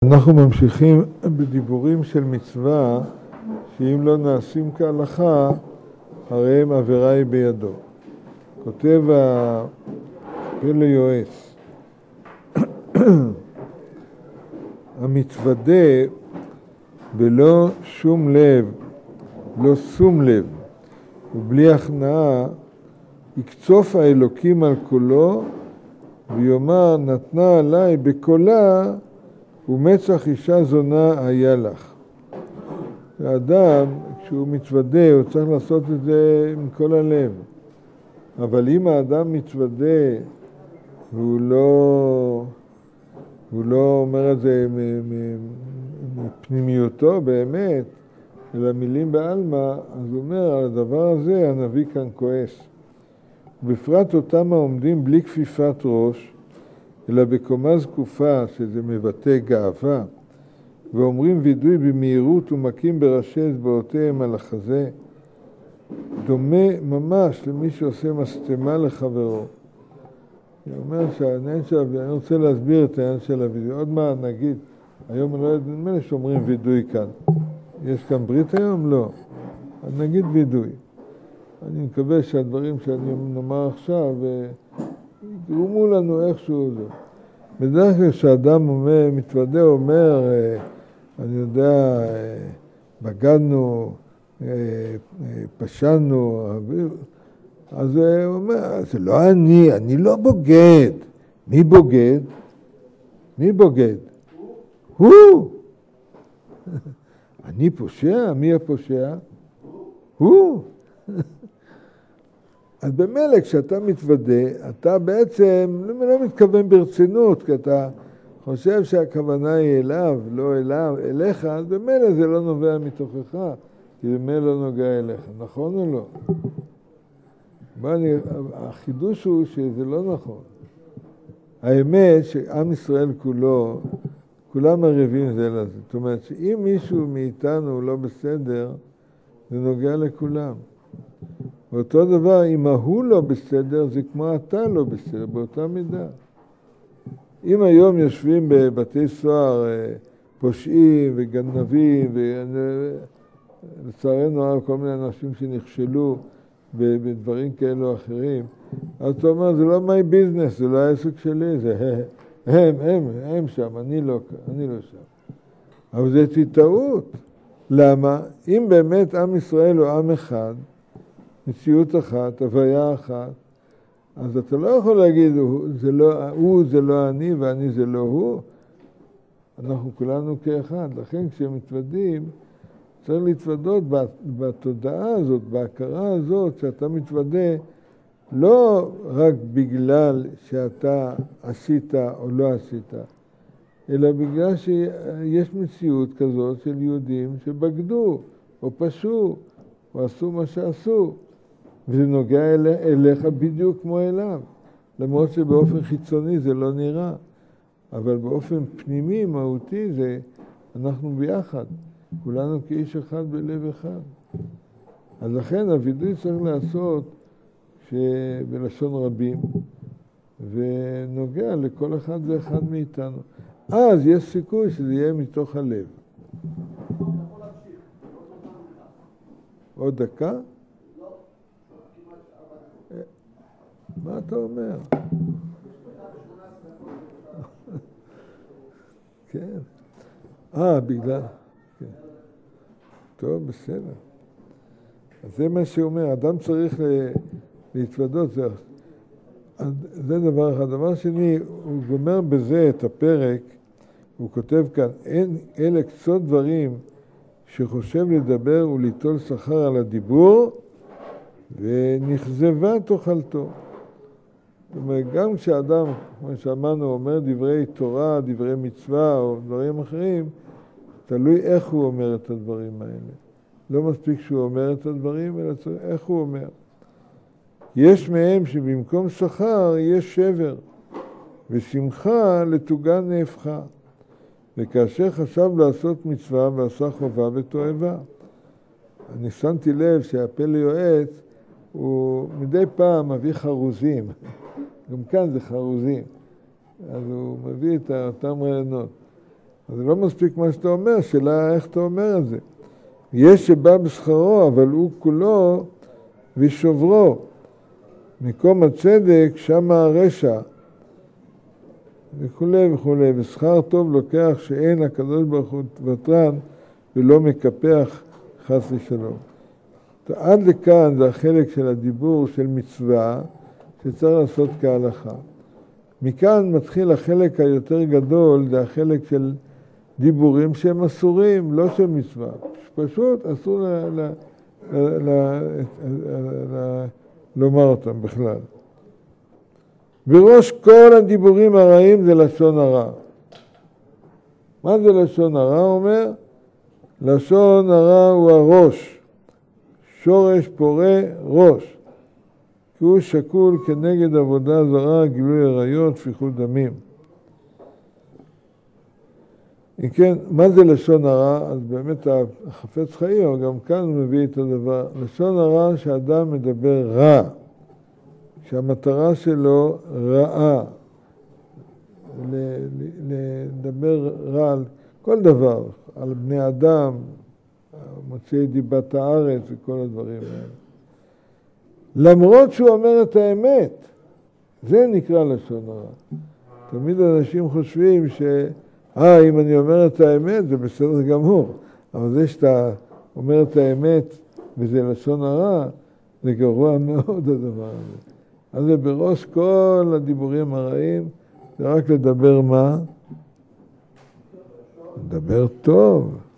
אנחנו ממשיכים בדיבורים של מצווה שאם לא נעשים כהלכה, הרי הם עבירה היא בידו. כותב הפלא יועץ, המצוודה בלא שום לב, לא שום לב, ובלי הכנעה, יקצוף האלוקים על קולו, ויאמר נתנה עליי בקולה, ומצח אישה זונה היה לך. האדם, כשהוא מתוודה, הוא צריך לעשות את זה עם כל הלב. אבל אם האדם מתוודה, והוא לא אומר את זה מפנימיותו באמת, אלא מילים בעלמא, אז הוא אומר, על הדבר הזה הנביא כאן כועס. בפרט אותם העומדים בלי כפיפת ראש, אלא בקומה זקופה, שזה מבטא גאווה, ואומרים וידוי במהירות ומכים בראשי אצבעותיהם על החזה, דומה ממש למי שעושה מסתמה לחברו. אני אומר אני רוצה להסביר את העניין של הוידוי. עוד מה נגיד, היום אני לא יודע, נדמה לי שאומרים וידוי כאן. יש כאן ברית היום? לא. אז נגיד וידוי. אני מקווה שהדברים שאני נאמר עכשיו יגרמו לנו איכשהו זה. בדרך כלל כשאדם מתוודה, אומר, אני יודע, בגדנו, פשענו, אז הוא אומר, זה לא אני לא בוגד. מי בוגד? מי בוגד? הוא! אני פושע? מי הפושע? הוא! אז במילא כשאתה מתוודה, אתה בעצם לא מתכוון ברצינות, כי אתה חושב שהכוונה היא אליו, לא אליך, אז במילא זה לא נובע מתוכך, כי במילא לא נוגע אליך, נכון או לא? החידוש הוא שזה לא נכון. האמת שעם ישראל כולם ערבים זה לזה. זאת אומרת שאם מישהו מאיתנו לא בסדר, זה נוגע לכולם. ואותו דבר, אם ההוא לא בסדר, זה כמו אתה לא בסדר, באותה מידה. אם היום יושבים בבתי סוהר פושעים וגנבים, ולצערנו הרב כל מיני אנשים שנכשלו בדברים כאלו או אחרים, אז אתה אומר, זה לא my business, זה לא העסק שלי, זה הם שם, אני לא שם. אבל זה טעות. למה? אם באמת עם ישראל הוא עם אחד, מציאות אחת, הוויה אחת, אז אתה לא יכול להגיד, הוא זה לא אני ואני זה לא הוא. אנחנו כולנו כאחד. לכן כשהם מתוודעים, צריך להתוודות בתודעה הזאת, בהכרה הזאת, שאתה מתוודה, לא רק בגלל שאתה עשית או לא עשית, אלא בגלל שיש מציאות כזאת של יהודים שבגדו או פשעו או עשו מה שעשו. וזה נוגע אליך בדיוק כמו אליו. למרות שבאופן חיצוני זה לא נראה. אבל באופן פנימי, מהותי, זה אנחנו ביחד. כולנו כאיש אחד בלב אחד. אז לכן הוידוי צריך לעשות בלשון רבים, ונוגע לכל אחד ואחד מאיתנו. אז יש סיכוי שזה יהיה מתוך הלב. עוד דקה? מה אתה אומר? כן. בגלל... טוב, בסדר. אז זה מה שאומר, אדם צריך להתוודות. זה דבר אחד. דבר שני, הוא גומר בזה את הפרק, הוא כותב כאן, אלה קצות דברים שחושב לדבר וליטול שכר על הדיבור, ונכזבה תאכלתו. זאת אומרת, גם כשאדם, כמו שאמרנו, אומר דברי תורה, דברי מצווה או דברים אחרים, תלוי איך הוא אומר את הדברים האלה. לא מספיק שהוא אומר את הדברים, אלא איך הוא אומר. יש מהם שבמקום שכר יש שבר, ושמחה לתוגה נהפכה. וכאשר חשב לעשות מצווה ועשה חובה ותועבה. אני שמתי לב שהפלא יועץ, הוא מדי פעם מביא חרוזים. גם כאן זה חרוזים. אז הוא מביא את אותם רעיונות. אז זה לא מספיק מה שאתה אומר, שאלה איך אתה אומר את זה. יש שבא בשכרו, אבל הוא כולו ושוברו. מקום הצדק, שם הרשע. וכולי וכולי. ושכר טוב לוקח שאין הקדוש ברוך הוא ותרן ולא מקפח חס ושלום. עד לכאן זה החלק של הדיבור של מצווה שצריך לעשות כהלכה. מכאן מתחיל החלק היותר גדול, זה החלק של דיבורים שהם אסורים, לא של מצווה. פשוט אסור לומר אותם בכלל. בראש כל הדיבורים הרעים זה לשון הרע. מה זה לשון הרע? הוא אומר, לשון הרע הוא הראש, שורש פורה ראש, כי הוא שקול כנגד עבודה זרה, גילוי עריות, שפיכות דמים. אם כן, מה זה לשון הרע? אז באמת החפץ חיים, גם כאן הוא מביא את הדבר. לשון הרע שאדם מדבר רע, שהמטרה שלו רעה, לדבר רע על כל דבר, על בני אדם, מוציאי דיבת הארץ וכל הדברים האלה. למרות שהוא אומר את האמת, זה נקרא לשון הרע. תמיד אנשים חושבים אם אני אומר את האמת זה בסדר גמור, אבל זה שאתה אומר את האמת וזה לשון הרע, זה גרוע מאוד הדבר הזה. אז זה בראש כל הדיבורים הרעים, זה רק לדבר מה? לדבר טוב.